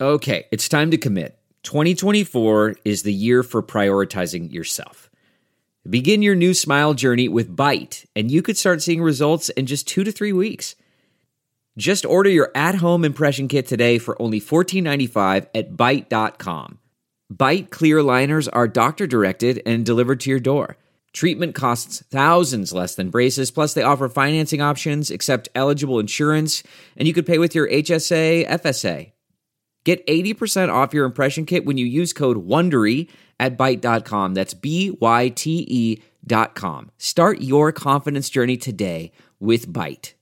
Okay, it's time to commit. 2024 is the year for prioritizing yourself. Begin your new smile journey with Byte, and you could start seeing results in just 2 to 3 weeks. Just order your at-home impression kit today for only $14.95 at Byte.com. Byte clear aligners are doctor-directed and delivered to your door. Treatment costs thousands less than braces, plus they offer financing options, accept eligible insurance, and you could pay with your HSA, FSA. Get 80% off your impression kit when you use code WONDERY at Byte.com. That's BYTE.com. Start your confidence journey today with Byte.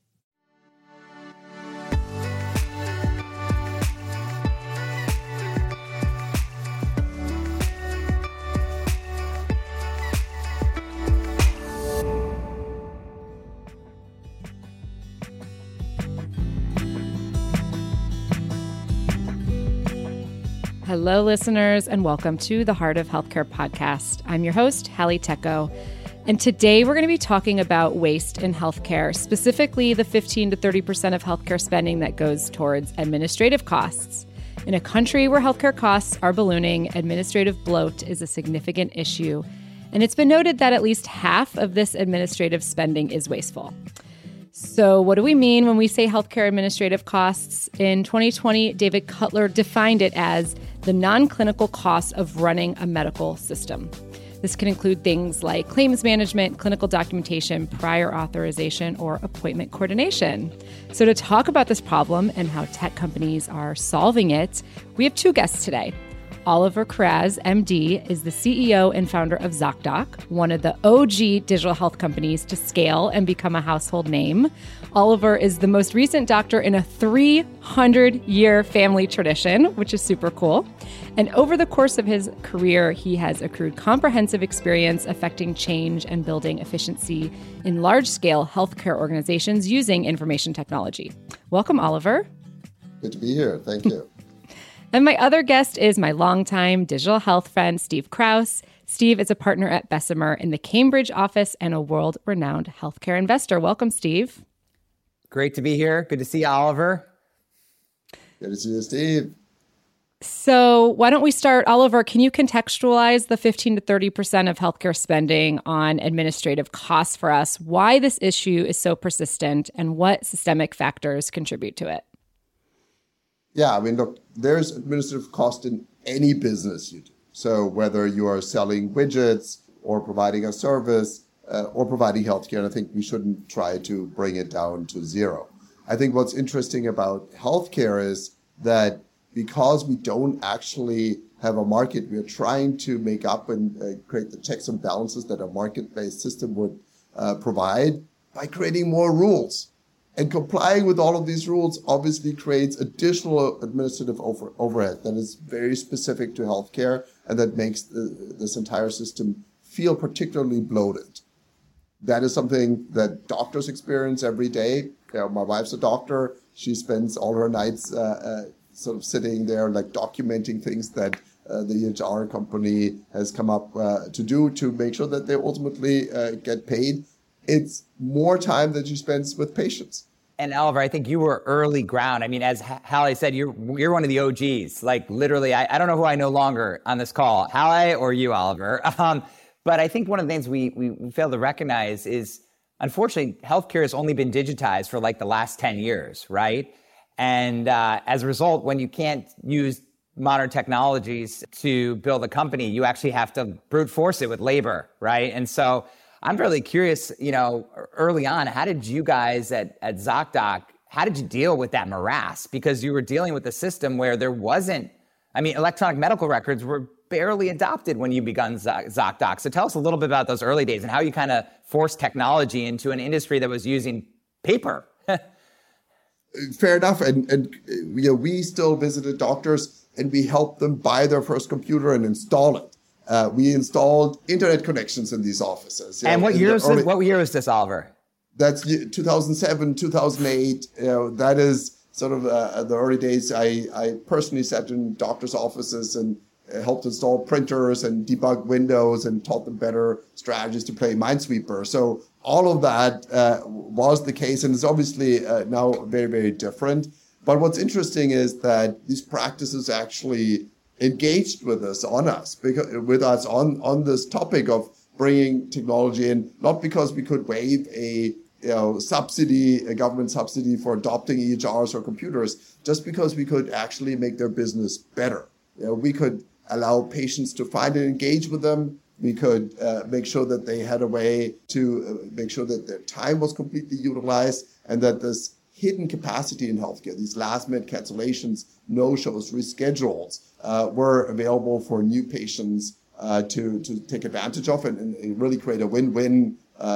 Hello, listeners, and welcome to the Heart of Healthcare podcast. I'm your host, Hallie Tecco, and today we're going to be talking about waste in healthcare, specifically the 15 to 30% of healthcare spending that goes towards administrative costs. In a country where healthcare costs are ballooning, administrative bloat is a significant issue, and it's been noted that at least half of this administrative spending is wasteful. So what do we mean when we say healthcare administrative costs? In 2020, David Cutler defined it as the non-clinical costs of running a medical system. This can include things like claims management, clinical documentation, prior authorization, or appointment coordination. So to talk about this problem and how tech companies are solving it, we have two guests today. Oliver Kiraz, MD, is the CEO and founder of ZocDoc, one of the OG digital health companies to scale and become a household name. Oliver is the most recent doctor in a 300-year family tradition, which is super cool. And over the course of his career, he has accrued comprehensive experience affecting change and building efficiency in large-scale healthcare organizations using information technology. Welcome, Oliver. Good to be here. Thank you. And my other guest is my longtime digital health friend, Steve Kraus. Steve is a partner at Bessemer in the Cambridge office and a world-renowned healthcare investor. Welcome, Steve. Great to be here. Good to see you, Oliver. Good to see you, Steve. So why don't we start, Oliver, can you contextualize the 15 to 30% of healthcare spending on administrative costs for us, why this issue is so persistent, and what systemic factors contribute to it? Yeah, I mean, look, there's administrative cost in any business you do. So whether you are selling widgets or providing a service or providing healthcare, and I think we shouldn't try to bring it down to zero. I think what's interesting about healthcare is that because we don't actually have a market, we're trying to make up and create the checks and balances that a market-based system would provide by creating more rules. And complying with all of these rules obviously creates additional administrative overhead that is very specific to healthcare and that makes this entire system feel particularly bloated. That is something that doctors experience every day. You know, my wife's a doctor. She spends all her nights sort of sitting there like documenting things that the EHR company has come up to do to make sure that they ultimately get paid. It's more time that she spends with patients. And Oliver, I think you were early ground. I mean, as Hallie said, you're one of the OGs. Like literally, I don't know who I know longer on this call, Hallie or you, Oliver. But I think one of the things we fail to recognize is, unfortunately, healthcare has only been digitized for like the last 10 years, right? And as a result, when you can't use modern technologies to build a company, you actually have to brute force it with labor, right? And so I'm really curious, you know, early on, how did you guys at ZocDoc, how did you deal with that morass? Because you were dealing with a system where there wasn't, I mean, electronic medical records were barely adopted when you begun ZocDoc. So tell us a little bit about those early days and how you kind of forced technology into an industry that was using paper. Fair enough. And you know, we still visited doctors and we helped them buy their first computer and install it. We installed internet connections in these offices. And what year was this, Oliver? That's 2007, 2008. You know, that is sort of the early days. I personally sat in doctors' offices and helped install printers and debug Windows and taught them better strategies to play Minesweeper. So all of that was the case, and it's obviously now very, very different. But what's interesting is that these practices actually engaged with us on this topic of bringing technology in, not because we could waive a government subsidy for adopting EHRs or computers, just because we could actually make their business better. We could allow patients to find and engage with them. We could make sure that they had a way to make sure that their time was completely utilized, and that this hidden capacity in healthcare, these last-minute cancellations, no-shows, reschedules, were available for new patients to take advantage of and really create a win-win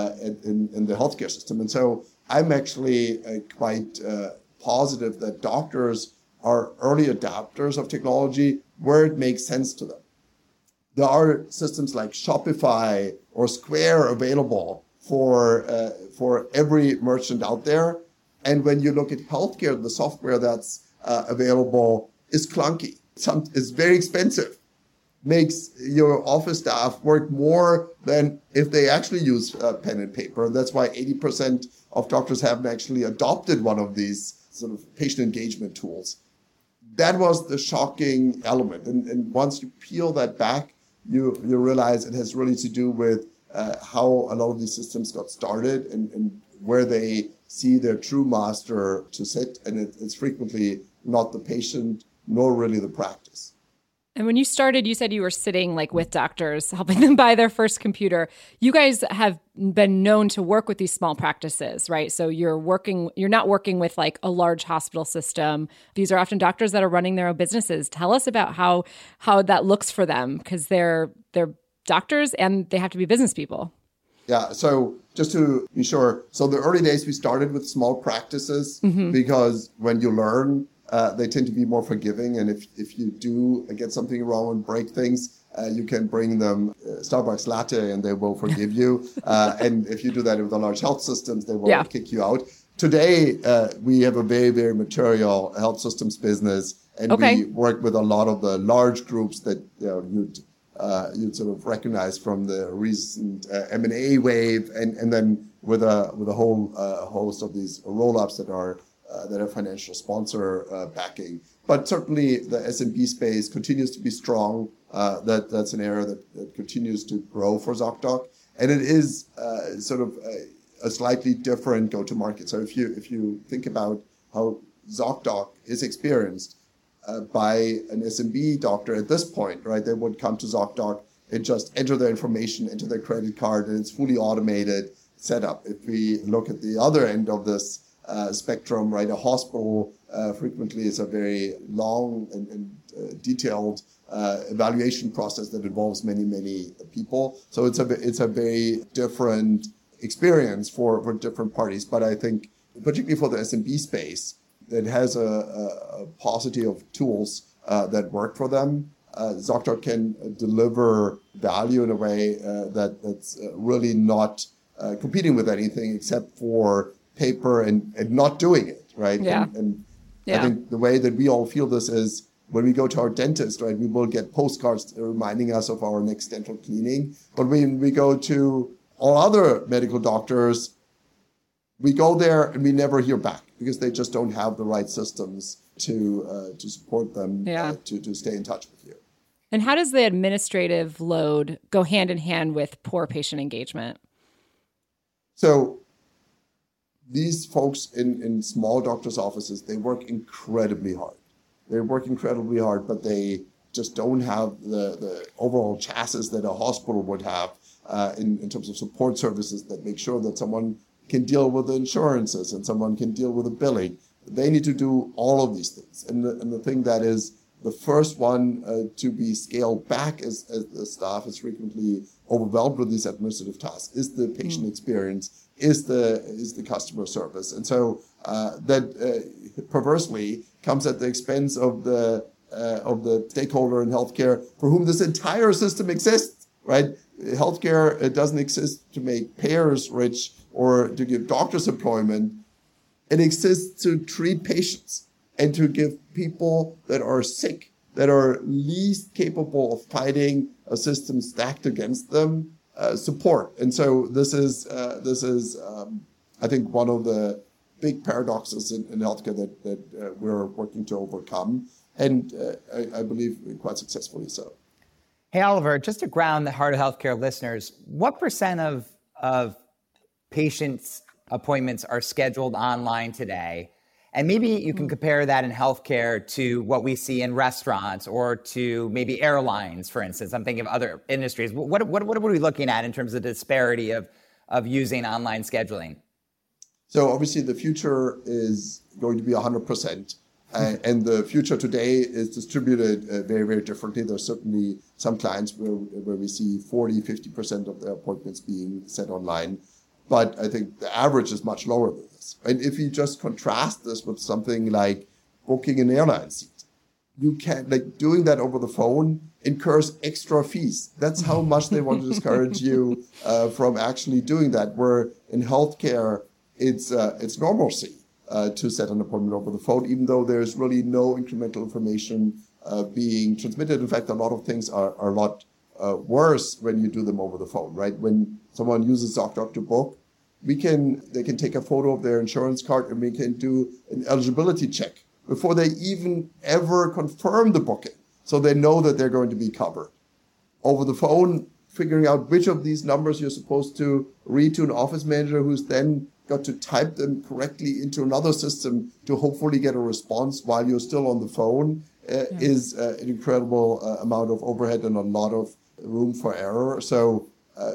in the healthcare system. And so I'm actually quite positive that doctors are early adopters of technology where it makes sense to them. There are systems like Shopify or Square available for every merchant out there. And when you look at healthcare, the software that's available is clunky. It's very expensive. Makes your office staff work more than if they actually use pen and paper. That's why 80% of doctors haven't actually adopted one of these sort of patient engagement tools. That was the shocking element. And once you peel that back, you realize it has really to do with how a lot of these systems got started and where they see their true master to sit. And it's frequently not the patient, nor really the practice. And when you started, you said you were sitting like with doctors, helping them buy their first computer. You guys have been known to work with these small practices, right? So you're not working with like a large hospital system. These are often doctors that are running their own businesses. Tell us about how that looks for them, because they're doctors and they have to be business people. Yeah. So just to be sure, so the early days we started with small practices because when you learn, they tend to be more forgiving. And if you do get something wrong and break things, you can bring them Starbucks latte and they will forgive you. And if you do that with the large health systems, they will kick you out. Today, we have a very, very material health systems business. And we work with a lot of the large groups that you'd sort of recognize from the recent M&A wave, and then with a whole host of these roll-ups that have financial sponsor backing. But certainly the SMB space continues to be strong. That's an area that continues to grow for ZocDoc. And it is sort of a slightly different go-to-market. So if you think about how ZocDoc is experienced by an SMB doctor at this point, right? They would come to ZocDoc and just enter their information into their credit card, and it's fully automated setup. If we look at the other end of this spectrum, right? A hospital frequently is a very long and detailed evaluation process that involves many, many people. So it's a very different experience for different parties. But I think, particularly for the SMB space, that has a paucity of tools that work for them. ZocDoc can deliver value in a way that's really not competing with anything except for paper and not doing it, right? Yeah. And I think the way that we all feel this is when we go to our dentist, right? We will get postcards reminding us of our next dental cleaning. But when we go to all other medical doctors, we go there and we never hear back because they just don't have the right systems to support them to stay in touch with you. And how does the administrative load go hand in hand with poor patient engagement? So these folks in small doctors' offices, they work incredibly hard. But they just don't have the overall chassis that a hospital would have in terms of support services that make sure that someone can deal with the insurances and someone can deal with the billing. They need to do all of these things. And the thing that is the first one to be scaled back as the staff is frequently overwhelmed with these administrative tasks is the patient experience, is the customer service. And so that perversely comes at the expense of the stakeholder in healthcare for whom this entire system exists, right? Healthcare doesn't exist to make payers rich or to give doctors employment. It exists to treat patients and to give people that are sick, that are least capable of fighting a system stacked against them, support. And so this is I think one of the big paradoxes in healthcare that we're working to overcome, and I believe quite successfully so. Hey, Oliver, just to ground the Heart of Healthcare listeners, what % of patients' appointments are scheduled online today? And maybe you can compare that in healthcare to what we see in restaurants or to maybe airlines, for instance. I'm thinking of other industries. What are we looking at in terms of the disparity of using online scheduling? So obviously the future is going to be 100%. And the future today is distributed very, very differently. There's certainly some clients where we see 40, 50% of their appointments being set online. But I think the average is much lower than this. And if you just contrast this with something like booking an airline seat, you can, like, doing that over the phone incurs extra fees. That's how much they want to discourage you from actually doing that. Where in healthcare, it's normalcy to set an appointment over the phone, even though there's really no incremental information being transmitted. In fact, a lot of things are a lot worse when you do them over the phone, right? When someone uses ZocDoc to book, they can take a photo of their insurance card and we can do an eligibility check before they even ever confirm the booking, so they know that they're going to be covered. Over the phone, figuring out which of these numbers you're supposed to read to an office manager who's then got to type them correctly into another system to hopefully get a response while you're still on the phone is an incredible amount of overhead and a lot of room for error. So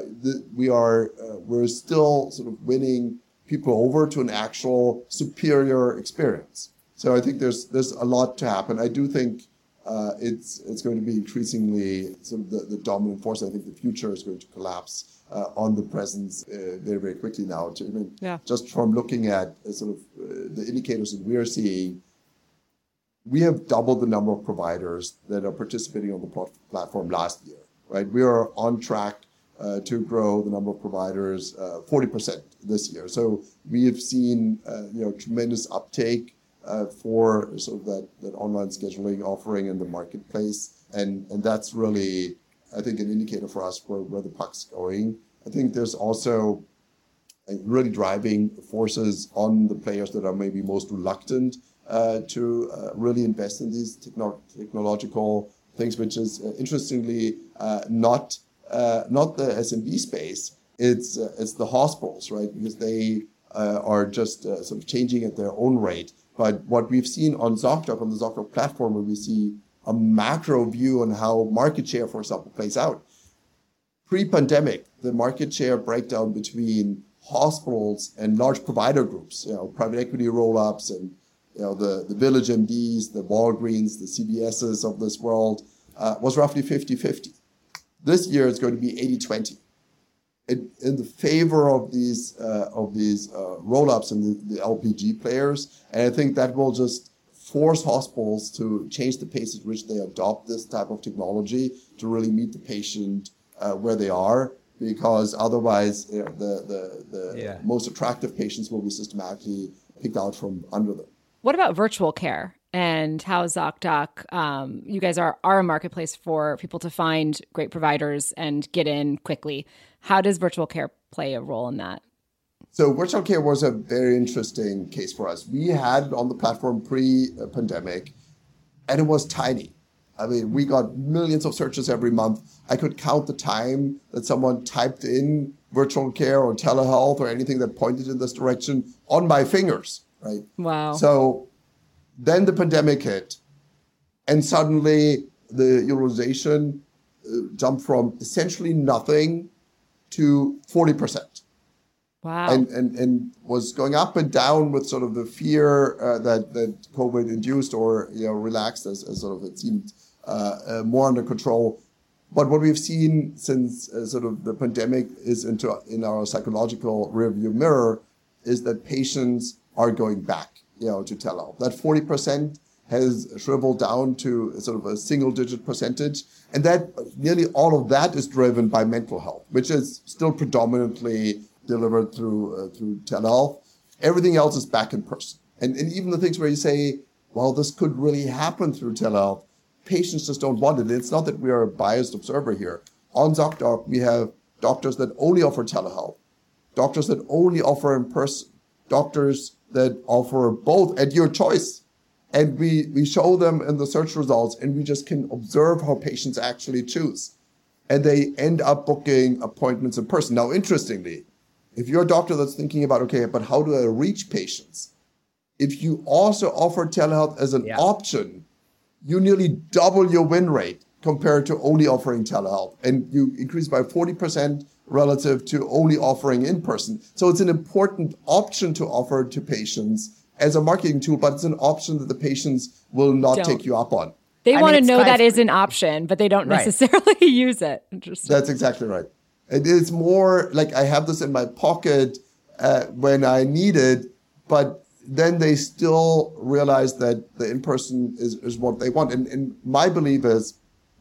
we're still sort of winning people over to an actual superior experience. So I think there's a lot to happen. I do think it's going to be increasingly sort of the dominant force. I think the future is going to collapse on the presence very, very quickly now. Just from looking at sort of the indicators that we're seeing, we have doubled the number of providers that are participating on the platform last year, right? We are on track to grow the number of providers 40% this year. So we have seen tremendous uptake for sort of that online scheduling offering in the marketplace, and that's really, I think, an indicator for us where the puck's going. I think there's also really driving forces on the players that are maybe most reluctant to really invest in these technological things, which is interestingly not the SMB space. It's the hospitals, right? Because they are just sort of changing at their own rate. But what we've seen on ZocDoc, on the ZocDoc platform, where we see a macro view on how market share, for example, plays out. Pre-pandemic, the market share breakdown between hospitals and large provider groups, private equity roll-ups and the Village MDs, the Walgreens, the CVSs of this world, was roughly 50-50. This year, it's going to be 80-20. In the favor of these roll-ups and the LPG players. And I think that will just force hospitals to change the pace at which they adopt this type of technology to really meet the patient where they are, because otherwise the most attractive patients will be systematically picked out from under them. What about virtual care and how ZocDoc, you guys are a marketplace for people to find great providers and get in quickly. How does virtual care play a role in that? So virtual care was a very interesting case for us. We had it on the platform pre-pandemic, and it was tiny. I mean, we got millions of searches every month. I could count the time that someone typed in virtual care or telehealth or anything that pointed in this direction on my fingers, right? Wow. So then the pandemic hit, and suddenly the utilization jumped from essentially nothing to 40%. Wow. And was going up and down with sort of the fear that COVID induced or relaxed as sort of it seemed more under control. But what we've seen since sort of the pandemic is in our psychological rearview mirror is that patients are going back to telehealth. That 40% has shriveled down to sort of a single-digit percentage, and that nearly all of that is driven by mental health, which is still predominantly delivered through telehealth. Everything else is back in person, and even the things where you say, well, this could really happen through telehealth, patients just don't want it. And it's not that we are a biased observer here. On ZocDoc, we have doctors that only offer telehealth, doctors that only offer in person, doctors that offer both at your choice. And we show them in the search results, and we just can observe how patients actually choose. And they end up booking appointments in person. Now, interestingly, if you're a doctor that's thinking about, okay, but how do I reach patients? If you also offer telehealth as an option, you nearly double your win rate compared to only offering telehealth. And you increase by 40% relative to only offering in person. So it's an important option to offer to patients as a marketing tool, but it's an option that the patients will not take you up on. They want to know that is an option, but they don't necessarily use it. Interesting. That's exactly right. It is more like I have this in my pocket when I need it, but then they still realize that the in-person is what they want. And my belief is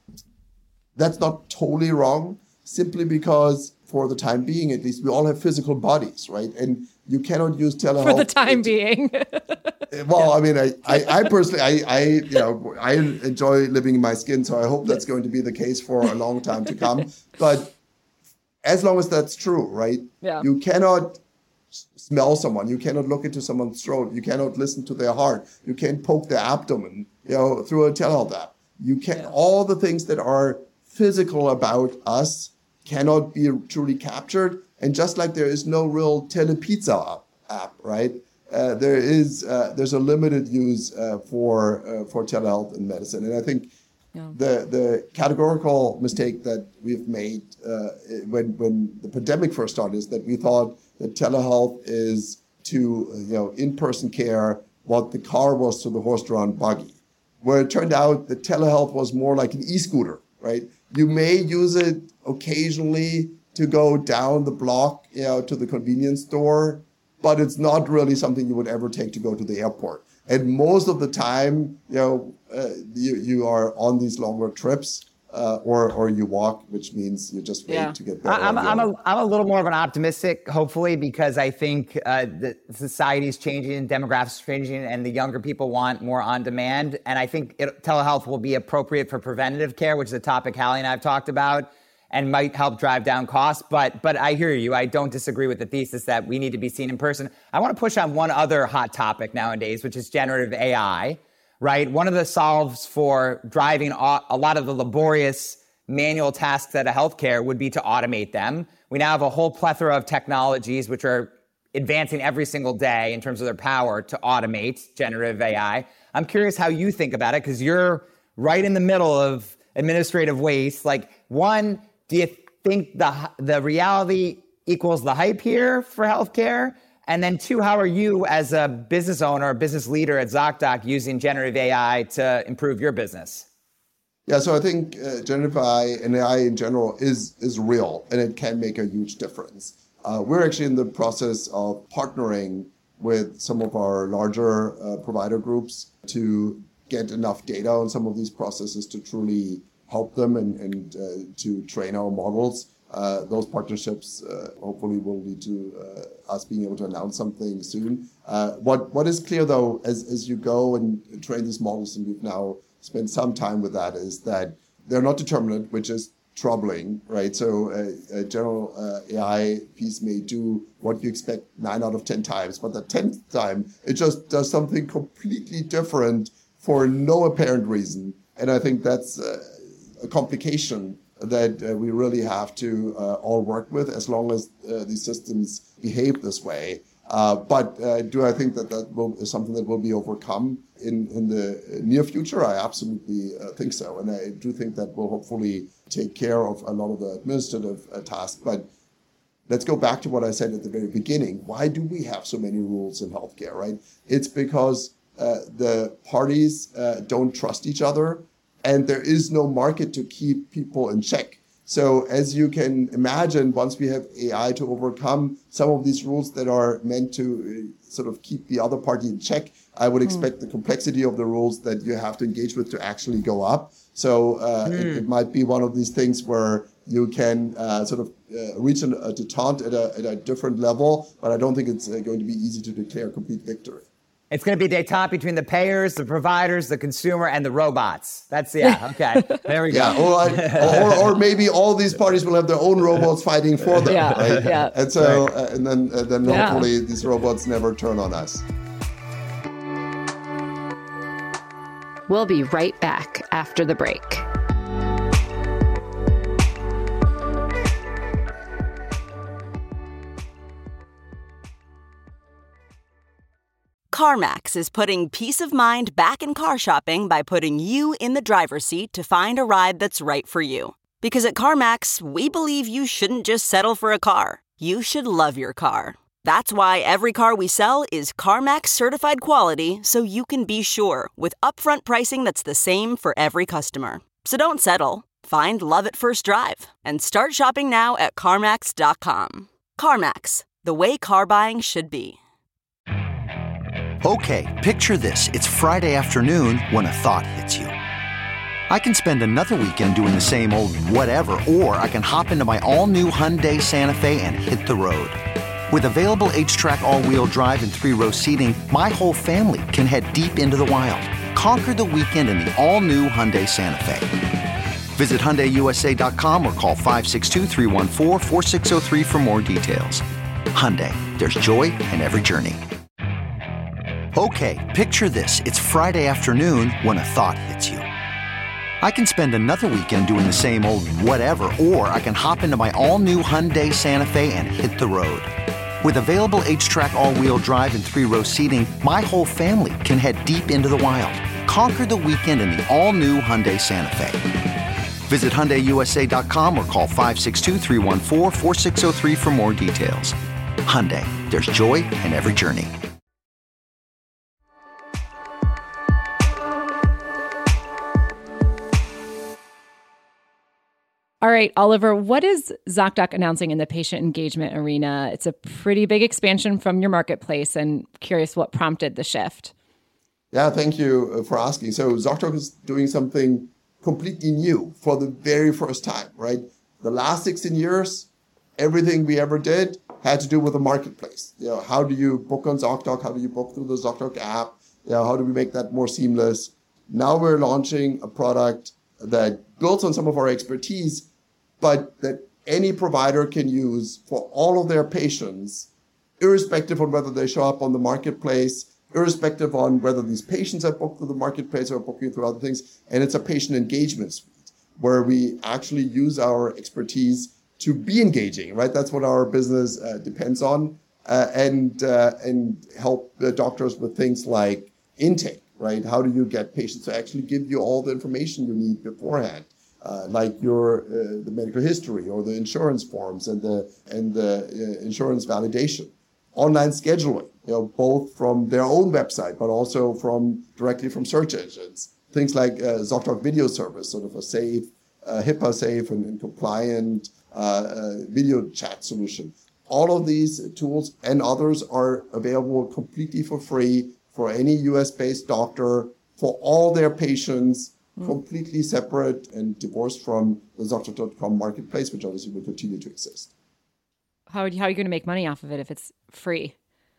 that's not totally wrong, simply because for the time being, at least, we all have physical bodies, right? And you cannot use telehealth. For the time being. Well, I mean, I personally, I enjoy living in my skin, so I hope that's going to be the case for a long time to come. But as long as that's true, right? Yeah. You cannot smell someone. You cannot look into someone's throat. You cannot listen to their heart. You can't poke their abdomen, through a telehealth app. You can all the things that are physical about us cannot be truly captured. And just like there is no real telepizza app, right? There's a limited use for telehealth in medicine. And I think the categorical mistake that we've made when the pandemic first started is that we thought that telehealth is to in-person care what the car was to the horse-drawn buggy, where it turned out that telehealth was more like an e-scooter, right? You may use it occasionally to go down the block, to the convenience store, but it's not really something you would ever take to go to the airport. And most of the time, you are on these longer trips, or you walk, which means you just wait to get better. I'm a little more of an optimistic, hopefully, because I think the society is changing, demographics are changing, and the younger people want more on demand. And I think telehealth will be appropriate for preventative care, which is a topic Hallie and I have talked about, and might help drive down costs. But I hear you. I don't disagree with the thesis that we need to be seen in person. I want to push on one other hot topic nowadays, which is generative AI, right? One of the solves for driving a lot of the laborious manual tasks out of healthcare would be to automate them. We now have a whole plethora of technologies which are advancing every single day in terms of their power to automate generative AI. I'm curious how you think about it, because you're right in the middle of administrative waste. Like, one, do you think the reality equals the hype here for healthcare? And then two, how are you as a business owner, a business leader at ZocDoc using generative AI to improve your business? Yeah, so I think generative AI and AI in general is real, and it can make a huge difference. We're actually in the process of partnering with some of our larger provider groups to get enough data on some of these processes to truly help them and to train our models. Those partnerships hopefully will lead to us being able to announce something soon. What is clear, though, as you go and train these models, and we've now spent some time with that, is that they're not determinate, which is troubling, right? So a general AI piece may do what you expect 9 out of 10 times, but the 10th time, it just does something completely different for no apparent reason. And I think that's a complication that we really have to all work with, as long as these systems behave this way. But do I think that is something that will be overcome in the near future? I absolutely think so. And I do think that will hopefully take care of a lot of the administrative tasks. But let's go back to what I said at the very beginning. Why do we have so many rules in healthcare, right? It's because the parties don't trust each other, and there is no market to keep people in check. So as you can imagine, once we have AI to overcome some of these rules that are meant to sort of keep the other party in check, I would expect the complexity of the rules that you have to engage with to actually go up. So it might be one of these things where you can sort of reach a detente at a different level, but I don't think it's going to be easy to declare complete victory. It's going to be a detente between the payers, the providers, the consumer, and the robots. Okay. There we go. Yeah, or maybe all these parties will have their own robots fighting for them. Right? And so, and then hopefully these robots never turn on us. We'll be right back after the break. CarMax is putting peace of mind back in car shopping by putting you in the driver's seat to find a ride that's right for you. Because at CarMax, we believe you shouldn't just settle for a car. You should love your car. That's why every car we sell is CarMax certified quality, so you can be sure with upfront pricing that's the same for every customer. So don't settle. Find love at first drive and start shopping now at CarMax.com. CarMax, the way car buying should be. Okay, picture this. It's Friday afternoon when a thought hits you. I can spend another weekend doing the same old whatever, or I can hop into my all-new Hyundai Santa Fe and hit the road. With available H-Track all-wheel drive and 3-row seating, my whole family can head deep into the wild. Conquer the weekend in the all-new Hyundai Santa Fe. Visit HyundaiUSA.com or call 562-314-4603 for more details. Hyundai, there's joy in every journey. Okay, picture this. It's Friday afternoon when a thought hits you. I can spend another weekend doing the same old whatever, or I can hop into my all-new Hyundai Santa Fe and hit the road. With available H-Track all-wheel drive and 3-row seating, my whole family can head deep into the wild. Conquer the weekend in the all-new Hyundai Santa Fe. Visit HyundaiUSA.com or call 562-314-4603 for more details. Hyundai, there's joy in every journey. All right, Oliver, what is ZocDoc announcing in the patient engagement arena? It's a pretty big expansion from your marketplace, and curious what prompted the shift. Yeah, thank you for asking. So ZocDoc is doing something completely new for the very first time, right? The last 16 years, everything we ever did had to do with the marketplace. You know, how do you book on ZocDoc? How do you book through the ZocDoc app? You know, how do we make that more seamless? Now we're launching a product that builds on some of our expertise, but that any provider can use for all of their patients, irrespective of whether they show up on the marketplace, irrespective on whether these patients are booked through the marketplace or booking through other things. And it's a patient engagement suite where we actually use our expertise to be engaging, right? That's what our business depends on, and help the doctors with things like intake, right? How do you get patients to actually give you all the information you need beforehand? Like the medical history or the insurance forms and the insurance validation, online scheduling, both from their own website, but also directly from search engines. Things like ZocDoc Video Service, sort of a safe, HIPAA safe and compliant video chat solution. All of these tools and others are available completely for free for any US-based doctor for all their patients, completely separate and divorced from the ZocDoc.com marketplace, which obviously will continue to exist. How are you going to make money off of it if it's free?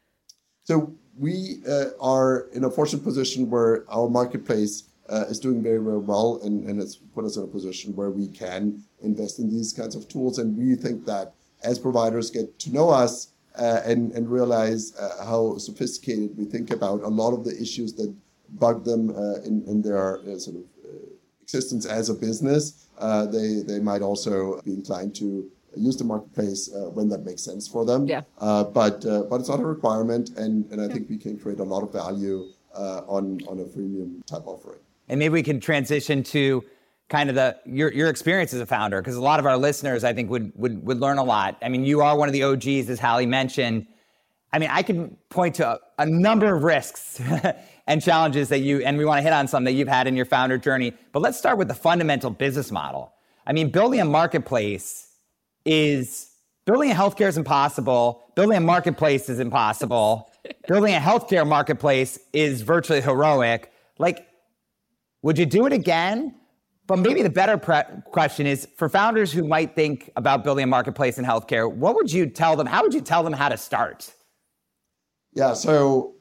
So we are in a fortunate position where our marketplace is doing very, very well, and it's put us in a position where we can invest in these kinds of tools. And we think that as providers get to know us and realize how sophisticated we think about a lot of the issues that bug them in their sort of existence as a business, they might also be inclined to use the marketplace when that makes sense for them. Yeah. But it's not a requirement, and I think we can create a lot of value on a freemium type offering. And maybe we can transition to kind of your experience as a founder, because a lot of our listeners, I think, would learn a lot. I mean, you are one of the OGs, as Hallie mentioned. I mean, I can point to a number of risks and challenges and we want to hit on some that you've had in your founder journey. But let's start with the fundamental business model. I mean, building a marketplace building a healthcare is impossible. Building a marketplace is impossible. Building a healthcare marketplace is virtually heroic. Like, would you do it again? But maybe the better question is, for founders who might think about building a marketplace in healthcare, what would you tell them? How would you tell them how to start? Yeah, so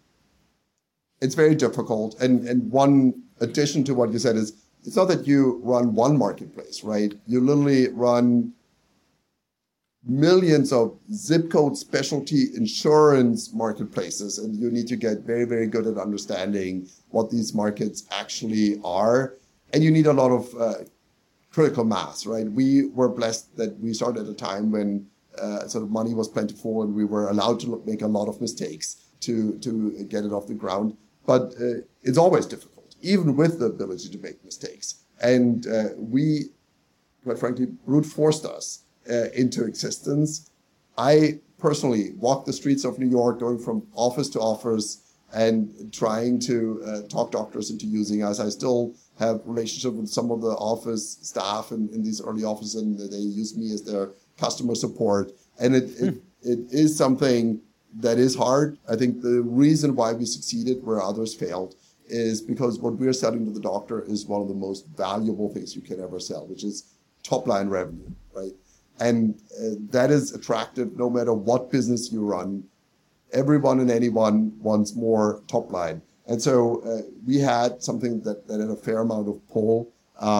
it's very difficult. And one addition to what you said is, it's not that you run one marketplace, right? You literally run millions of zip code specialty insurance marketplaces, and you need to get very, very good at understanding what these markets actually are. And you need a lot of critical mass, right? We were blessed that we started at a time when sort of money was plentiful and we were allowed to make a lot of mistakes to get it off the ground. But it's always difficult, even with the ability to make mistakes. And we, quite frankly, brute forced us into existence. I personally walked the streets of New York, going from office to office and trying to talk doctors into using us. I still have relationship with some of the office staff in these early offices, and they use me as their customer support. And it is something that is hard. I think the reason why we succeeded where others failed is because what we're selling to the doctor is one of the most valuable things you can ever sell, which is top line revenue, right? And that is attractive no matter what business you run. Everyone and anyone wants more top line. And so we had something that had a fair amount of pull,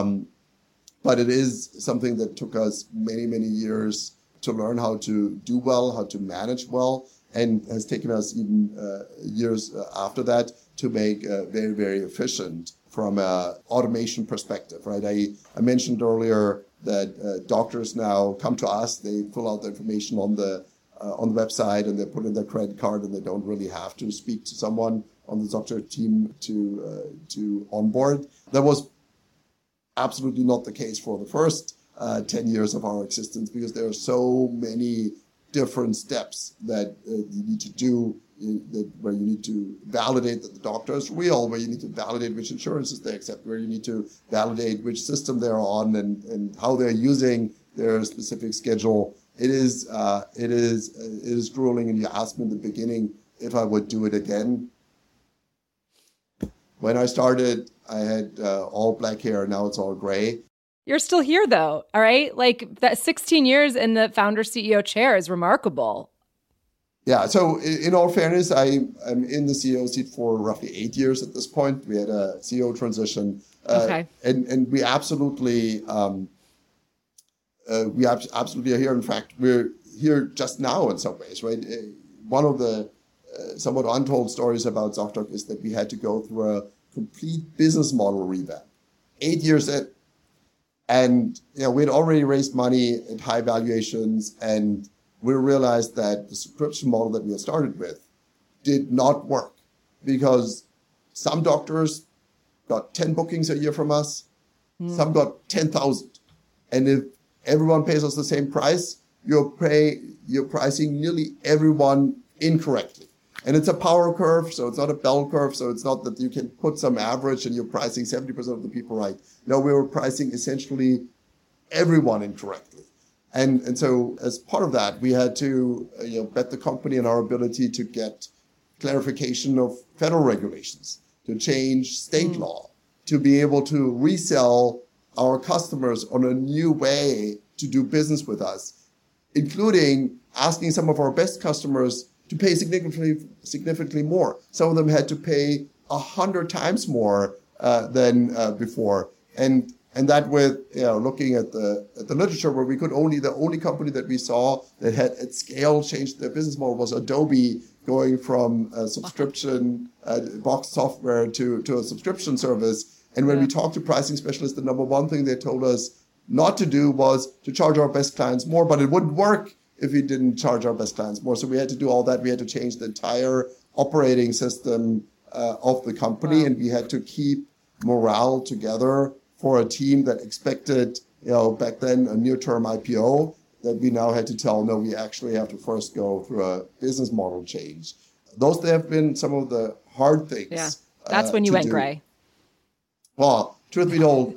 but it is something that took us many, many years to learn how to do well, how to manage well, and has taken us even years after that to make very, very efficient from an automation perspective, right? I mentioned earlier that doctors now come to us, they fill out the information on the website and they put in their credit card, and they don't really have to speak to someone on the doctor team to onboard. That was absolutely not the case for the first 10 years of our existence, because there are so many different steps that you need to do, where you need to validate that the doctor is real, where you need to validate which insurances they accept, where you need to validate which system they're on and how they're using their specific schedule. It is grueling. And you asked me in the beginning if I would do it again. When I started, I had all black hair. Now it's all gray. You're still here, though, all right? Like, that 16 years in the founder CEO chair is remarkable. Yeah, so in all fairness, I'm in the CEO seat for roughly 8 years at this point. We had a CEO transition. Okay. And we absolutely are here. In fact, we're here just now in some ways, right? One of the somewhat untold stories about ZocDoc is that we had to go through a complete business model revamp 8 years in. And we had already raised money at high valuations, and we realized that the subscription model that we had started with did not work, because some doctors got 10 bookings a year from us, some got 10,000. And if everyone pays us the same price, you're pricing nearly everyone incorrectly. And it's a power curve, so it's not a bell curve, so it's not that you can put some average and you're pricing 70% of the people right. No, we were pricing essentially everyone incorrectly. And so as part of that, we had to bet the company on our ability to get clarification of federal regulations, to change state law, to be able to resell our customers on a new way to do business with us, including asking some of our best customers to pay significantly more. Some of them had to pay 100 times more than before. And that with looking at the literature, where the only company that we saw that had at scale changed their business model was Adobe, going from a subscription box software to a subscription service. And when we talked to pricing specialists, the number one thing they told us not to do was to charge our best clients more, but it wouldn't work if we didn't charge our best clients more. So we had to do all that. We had to change the entire operating system of the company, and we had to keep morale together for a team that expected, back then a near-term IPO, that we now had to tell, no, we actually have to first go through a business model change. Those have been some of the hard things. Yeah, that's when you went gray. Well, truth be told,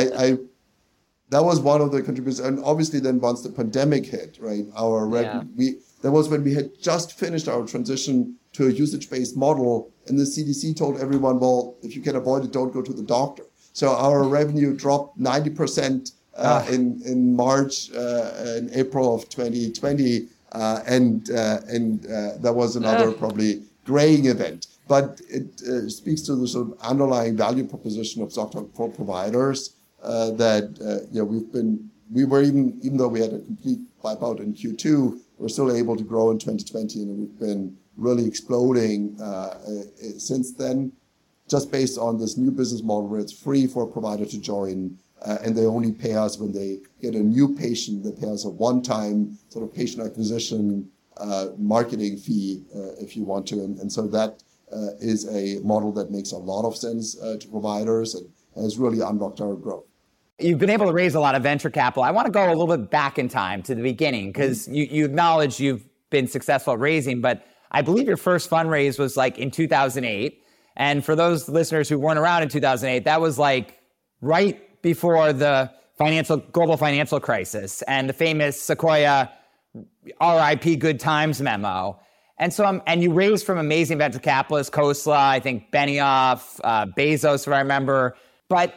that was one of the contributors. And obviously then once the pandemic hit, right, that was when we had just finished our transition to a usage-based model, and the CDC told everyone, well, if you can avoid it, don't go to the doctor. So our revenue dropped 90% in March and April of 2020, and that was another probably graying event. But it speaks to the sort of underlying value proposition of ZocDoc for providers that we've been we were even though we had a complete wipeout in Q2, we're still able to grow in 2020, and we've been really exploding since then, just based on this new business model where it's free for a provider to join, and they only pay us when they get a new patient. They pay us a one-time sort of patient acquisition marketing fee, if you want to, and so that is a model that makes a lot of sense to providers and has really unlocked our growth. You've been able to raise a lot of venture capital. I want to go a little bit back in time to the beginning, because you acknowledge you've been successful at raising, but I believe your first fundraise was like in 2008. And for those listeners who weren't around in 2008, that was like right before the global financial crisis and the famous Sequoia RIP Good Times memo. And so, and you raised from amazing venture capitalists, Khosla, I think Benioff, Bezos, if I remember. But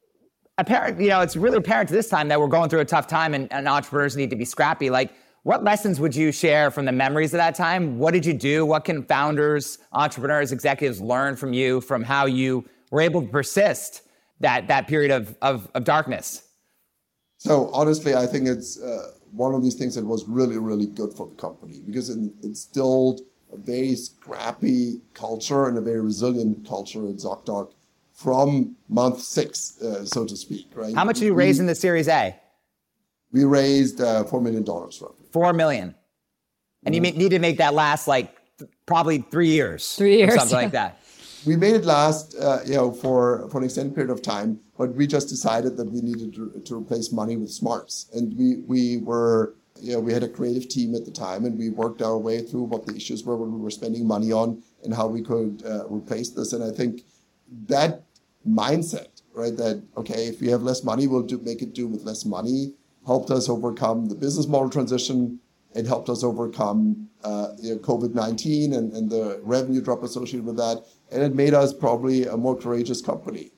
it's really apparent to this time that we're going through a tough time and entrepreneurs need to be scrappy. Like, what lessons would you share from the memories of that time? What did you do? What can founders, entrepreneurs, executives learn from you, from how you were able to persist that period of darkness? So honestly, I think it's one of these things that was really, really good for the company, because it instilled a very scrappy culture and a very resilient culture at ZocDoc from month 6, so to speak, right? How much did you raise in the Series A? We raised $4 million roughly. $4 million. And you need to make that last probably 3 years. 3 years. Or something like that. We made it last, for an extended period of time, but we just decided that we needed to replace money with smarts. And we had a creative team at the time, and we worked our way through what the issues were when we were spending money on and how we could replace this. And I think that mindset, right, that, okay, if we have less money, we'll make it do with less money, helped us overcome the business model transition. It helped us overcome COVID-19 and the revenue drop associated with that. And it made us probably a more courageous company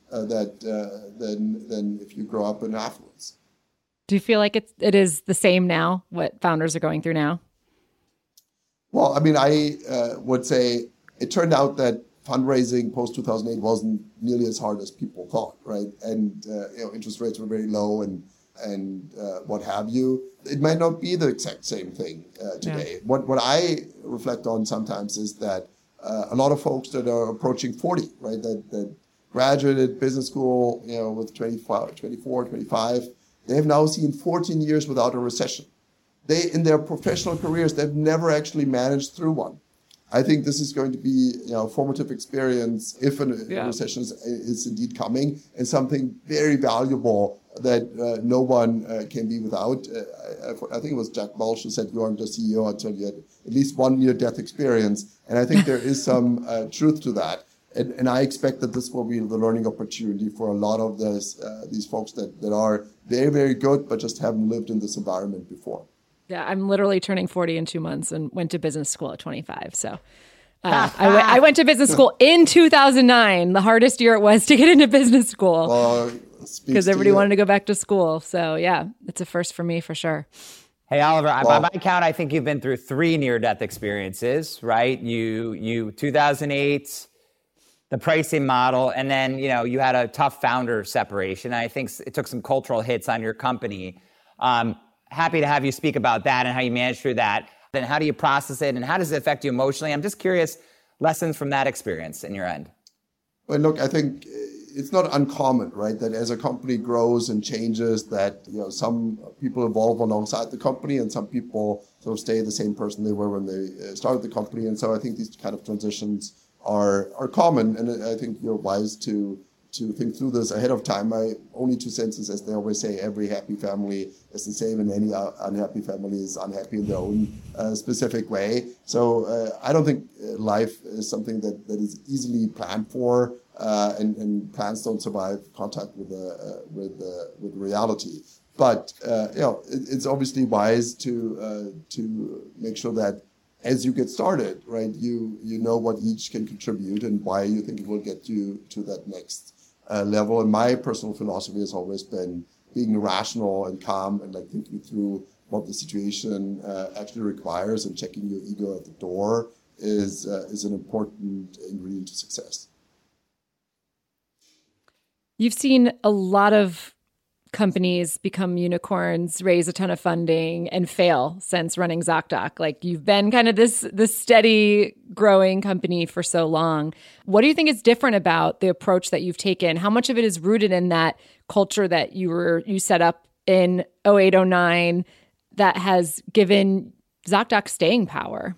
than if you grow up in affluence. Do you feel like it is the same now, what founders are going through now? Well, I mean, I would say it turned out that fundraising post-2008 wasn't nearly as hard as people thought, right? And interest rates were very low and what have you. It might not be the exact same thing today. Yeah. What I reflect on sometimes is that a lot of folks that are approaching 40, right, that graduated business school, with 24, 25, they have now seen 14 years without a recession. In their professional careers, they've never actually managed through one. I think this is going to be a formative experience if a recession is indeed coming, and something very valuable that no one can be without. I think it was Jack Welch who said, "You aren't a CEO until you had at least 1 near-death experience." And I think there is some truth to that. And I expect that this will be the learning opportunity for a lot of these folks that are very, very good, but just haven't lived in this environment before. Yeah, I'm literally turning 40 in 2 months and went to business school at 25. So I went to business school in 2009, the hardest year it was to get into business school. Because everybody wanted to go back to school. So yeah, it's a first for me for sure. Hey, Oliver, by my count, I think you've been through 3 near-death experiences, right? You 2008, the pricing model, and then, you had a tough founder separation. I think it took some cultural hits on your company. Happy to have you speak about that and how you managed through that. Then how do you process it and how does it affect you emotionally? I'm just curious, lessons from that experience in your end. Well, look, I think it's not uncommon, right, that as a company grows and changes, that some people evolve alongside the company and some people sort of stay the same person they were when they started the company. And so I think these kind of transitions are common, and I think you're wise to think through this ahead of time. My only 2 cents is, as they always say, every happy family is the same, and any unhappy family is unhappy in their own specific way. So I don't think life is something that is easily planned for, and plans don't survive contact with reality. But it's obviously wise to make sure that as you get started, right, you know what each can contribute and why you think it will get you to that next level. And my personal philosophy has always been being rational and calm and thinking through what the situation actually requires, and checking your ego at the door is an important ingredient to success. You've seen a lot of companies become unicorns, raise a ton of funding, and fail since running ZocDoc. Like, you've been kind of this steady growing company for so long. What do you think is different about the approach that you've taken? How much of it is rooted in that culture that you set up in 08, 09 that has given ZocDoc staying power?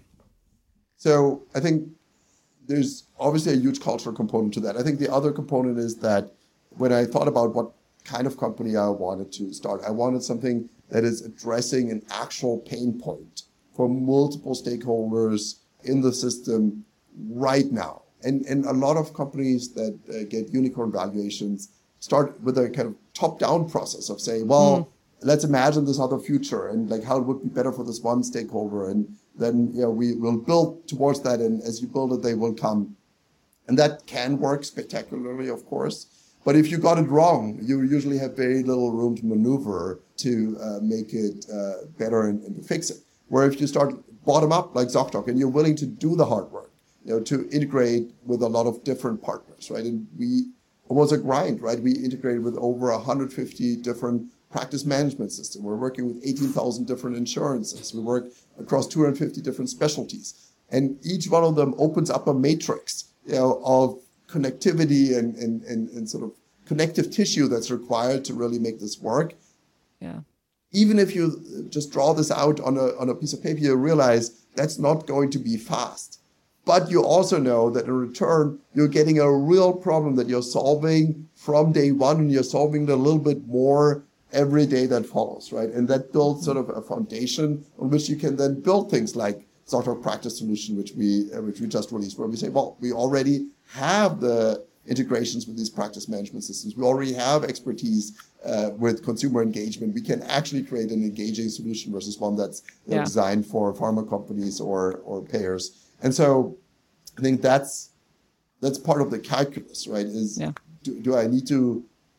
So I think there's obviously a huge cultural component to that. I think the other component is that when I thought about what kind of company I wanted to start, I wanted something that is addressing an actual pain point for multiple stakeholders in the system right now. And a lot of companies that get unicorn valuations start with a kind of top-down process of saying, well, let's imagine this other future and like how it would be better for this one stakeholder. And then, we will build towards that. And as you build it, they will come. And that can work spectacularly, of course. But if you got it wrong, you usually have very little room to maneuver to make it better and to fix it. Where if you start bottom up like ZocDoc and you're willing to do the hard work, to integrate with a lot of different partners, right? And it was a grind, right? We integrated with over 150 different practice management systems. We're working with 18,000 different insurances. We work across 250 different specialties. And each one of them opens up a matrix, of connectivity and sort of connective tissue that's required to really make this work. Yeah. Even if you just draw this out on a piece of paper, you realize that's not going to be fast. But you also know that in return, you're getting a real problem that you're solving from day one, and you're solving it a little bit more every day that follows, right? And that builds sort of a foundation on which you can then build things like ZocDoc Practice Solution, which we just released, where we say, well, we already have the integrations with these practice management systems. We already have expertise with consumer engagement. We can actually create an engaging solution versus one that's designed for pharma companies or payers. And so I think that's part of the calculus, right? Do I need to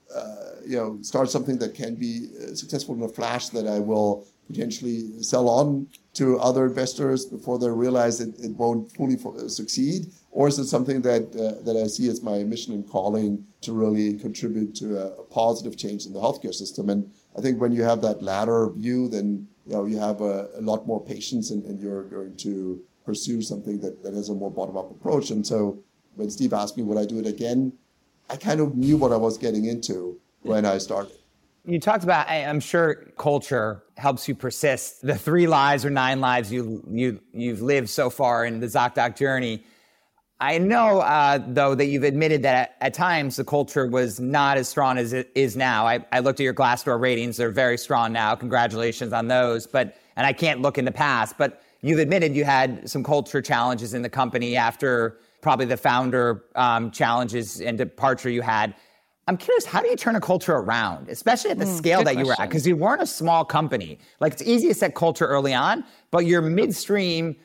start something that can be successful in a flash that I will potentially sell on to other investors before they realize it won't fully succeed? Or is it something that I see as my mission and calling to really contribute to a positive change in the healthcare system? And I think when you have that latter view, then you have a lot more patience and you're going to pursue something that has a more bottom-up approach. And so when Steve asked me, would I do it again? I kind of knew what I was getting into when I started. You talked about, I'm sure culture helps you persist. The 3 lives or 9 lives you've lived so far in the ZocDoc journey. I know, though, that you've admitted that at times the culture was not as strong as it is now. I looked at your Glassdoor ratings. They're very strong now. Congratulations on those. And I can't look in the past, but you've admitted you had some culture challenges in the company after probably the founder challenges and departure you had. I'm curious, how do you turn a culture around, especially at the scale that you were at? Because you weren't a small company. Like, it's easy to set culture early on, but you're midstream.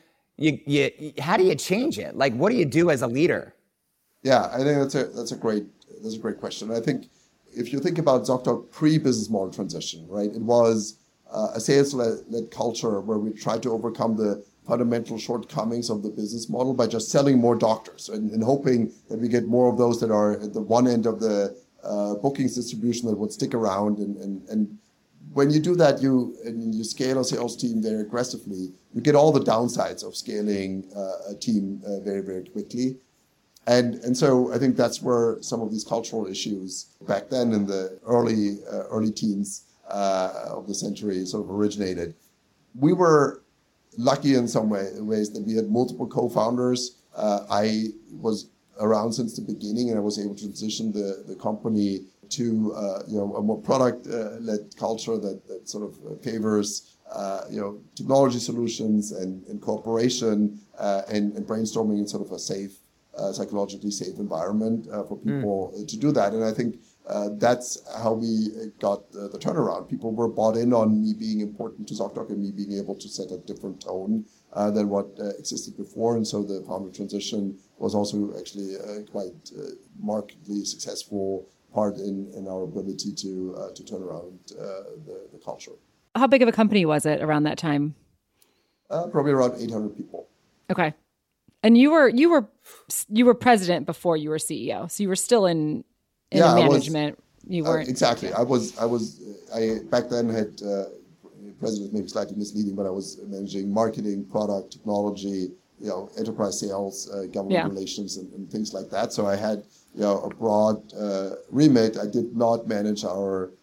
How do you change it? Like, what do you do as a leader? Yeah, I think that's a great question. I think if you think about ZocDoc pre-business model transition, right, it was a sales-led culture where we tried to overcome the fundamental shortcomings of the business model by just selling more doctors and hoping that we get more of those that are at the one end of the bookings distribution that would stick around. And when you do that, you scale a sales team very aggressively, you get all the downsides of scaling a team very, very quickly. And so I think that's where some of these cultural issues back then in the early teens of the century sort of originated. We were lucky in some ways that we had multiple co-founders. I was around since the beginning, and I was able to transition the company to a more product-led culture that sort of favors technology solutions and cooperation and brainstorming in sort of a safe, psychologically safe environment for people to do that. And I think that's how we got the turnaround. People were bought in on me being important to ZocDoc and me being able to set a different tone than what existed before. And so the founder transition was also actually quite markedly successful part in our ability to turn around the culture. How big of a company was it around that time? Probably around 800 people. Okay. And you were president before you were CEO, so you were still in management. you weren't. Exactly. I back then had, president maybe slightly misleading, but I was managing marketing, product, technology, enterprise sales, government relations, and things like that. So I had, a broad remit. I did not manage our,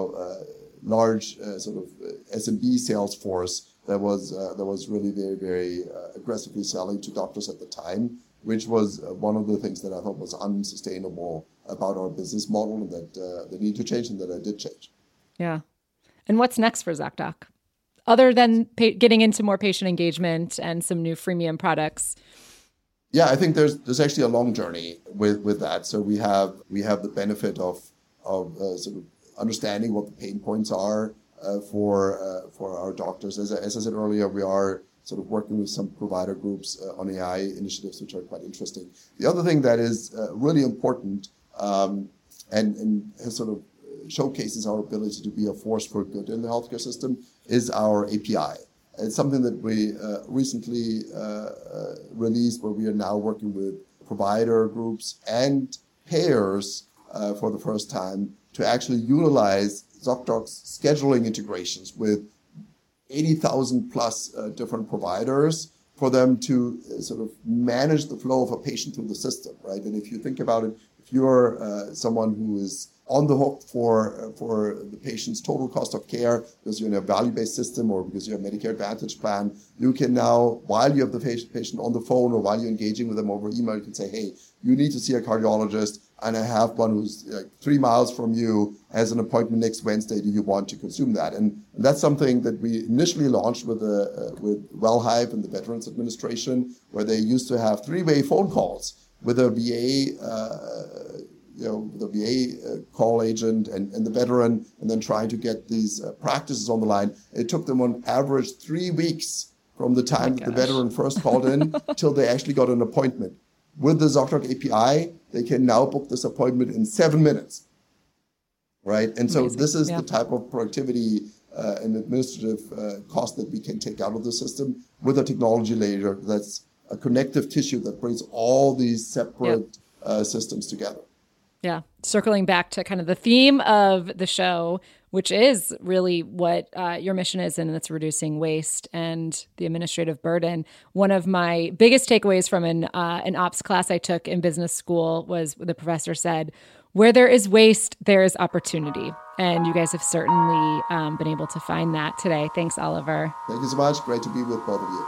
large sort of SMB sales force that was really very, very aggressively selling to doctors at the time, which was one of the things that I thought was unsustainable about our business model, and that need to change, and that I did change. Yeah. And what's next for ZocDoc? Other than getting into more patient engagement and some new freemium products? Yeah, I think there's actually a long journey with that. So we have the benefit of sort of understanding what the pain points are for our doctors. As I said earlier, we are sort of working with some provider groups on AI initiatives, which are quite interesting. The other thing that is really important and has sort of showcases our ability to be a force for good in the healthcare system is our API. It's something that we recently released, where we are now working with provider groups and payers for the first time to actually utilize ZocDoc's scheduling integrations with 80,000 plus different providers for them to sort of manage the flow of a patient through the system, right? And if you think about it, if you're someone who is on the hook for the patient's total cost of care because you're in a value-based system or because you have a Medicare Advantage plan, you can now, while you have the patient on the phone or while you're engaging with them over email, you can say, hey, you need to see a cardiologist, and I have one who's like 3 miles from you, has an appointment next Wednesday. Do you want to consume that? And that's something that we initially launched with Wellhive and the Veterans Administration, where they used to have 3-way phone calls with a VA the VA call agent and the veteran, and then trying to get these practices on the line. It took them on average 3 weeks from the time that the veteran first called in till they actually got an appointment. With the ZocDoc API, they can now book this appointment in 7 minutes, right? And so this is the type of productivity and administrative cost that we can take out of the system with a technology layer that's a connective tissue that brings all these separate systems together. Yeah. Circling back to kind of the theme of the show, which is really what your mission is, and that's reducing waste and the administrative burden. One of my biggest takeaways from an ops class I took in business school was the professor said, where there is waste, there is opportunity. And you guys have certainly been able to find that today. Thanks, Oliver. Thank you so much. Great to be with both of you.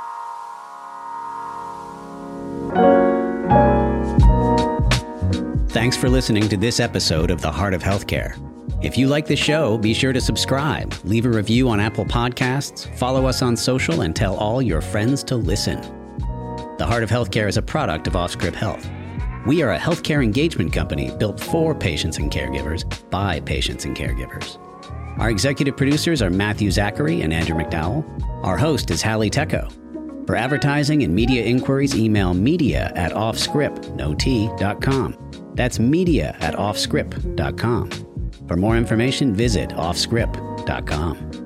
Thanks for listening to this episode of The Heart of Healthcare. If you like the show, be sure to subscribe, leave a review on Apple Podcasts, follow us on social, and tell all your friends to listen. The Heart of Healthcare is a product of Offscript Health. We are a healthcare engagement company built for patients and caregivers by patients and caregivers. Our executive producers are Matthew Zachary and Andrew McDowell. Our host is Hallie Tecco. For advertising and media inquiries, email media@offscript.com. That's media@offscript.com. For more information, visit offscript.com.